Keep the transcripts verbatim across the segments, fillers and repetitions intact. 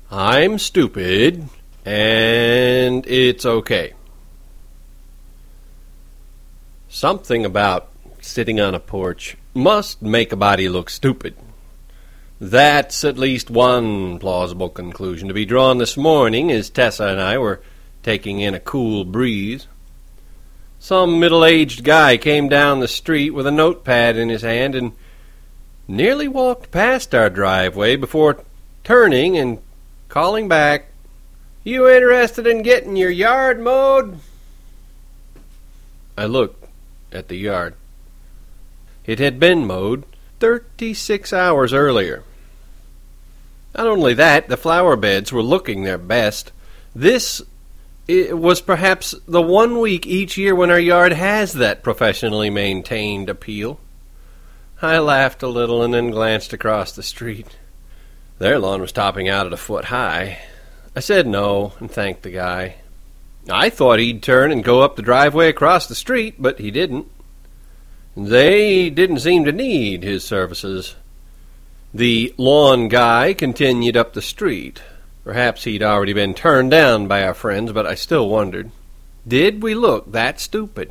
I'm stupid, and it's okay. Something about sitting on a porch must make a body look stupid. That's at least one plausible conclusion to be drawn this morning as Tessa and I were taking in a cool breeze. Some middle-aged guy came down the street with a notepad in his hand and nearly walked past our driveway before turning and calling back, "You interested in getting your yard mowed?" I looked at the yard. It had been mowed thirty-six hours earlier. Not only that, the flower beds were looking their best. This it was perhaps the one week each year when our yard has that professionally maintained appeal. I laughed a little and then glanced across the street. Their lawn was topping out at a foot high. I said no and thanked the guy. I thought he'd turn and go up the driveway across the street, but he didn't. They didn't seem to need his services. The lawn guy continued up the street. Perhaps he'd already been turned down by our friends, but I still wondered, did we look that stupid?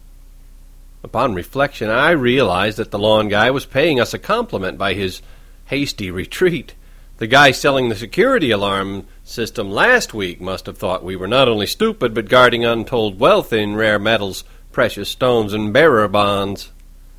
Upon reflection, I realized that the lawn guy was paying us a compliment by his hasty retreat. The guy selling the security alarm system last week must have thought we were not only stupid, but guarding untold wealth in rare metals, precious stones, and bearer bonds.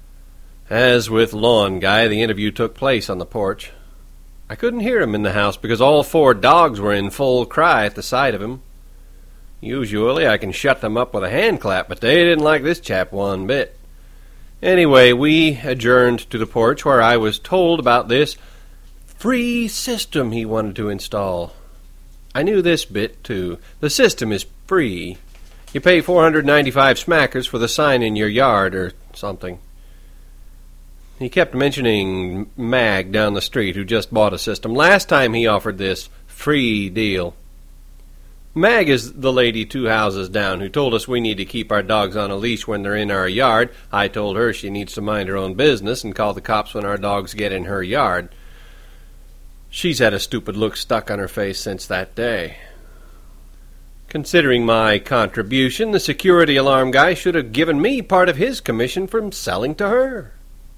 As with lawn guy, the interview took place on the porch. I couldn't hear him in the house because all four dogs were in full cry at the sight of him. Usually I can shut them up with a hand clap, but they didn't like this chap one bit. Anyway, we adjourned to the porch where I was told about this free system he wanted to install. I knew this bit, too. The system is free. You pay four hundred ninety-five smackers for the sign in your yard or something. He kept mentioning Mag down the street, who just bought a system. Last time he offered this free deal. Mag is the lady two houses down who told us we need to keep our dogs on a leash when they're in our yard. I told her she needs to mind her own business and call the cops when our dogs get in her yard. She's had a stupid look stuck on her face since that day. Considering my contribution, the security alarm guy should have given me part of his commission from selling to her.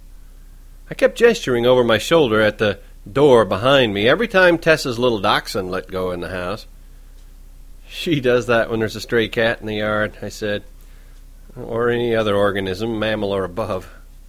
I kept gesturing over my shoulder at the door behind me every time Tessa's little dachshund let go in the house. She does that when there's a stray cat in the yard, I said, or any other organism, mammal or above.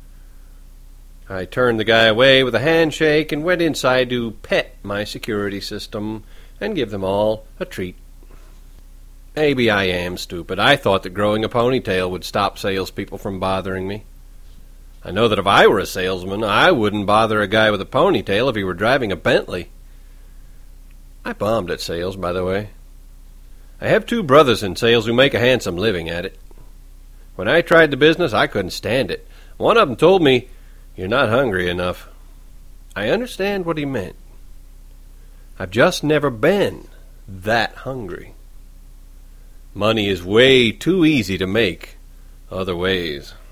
I turned the guy away with a handshake and went inside to pet my security system and give them all a treat. Maybe I am stupid. I thought that growing a ponytail would stop salespeople from bothering me. I know that if I were a salesman, I wouldn't bother a guy with a ponytail if he were driving a Bentley. I bombed at sales, by the way. I have two brothers in sales who make a handsome living at it. When I tried the business, I couldn't stand it. One of them told me, "You're not hungry enough." I understand what he meant. I've just never been that hungry. Money is way too easy to make other ways.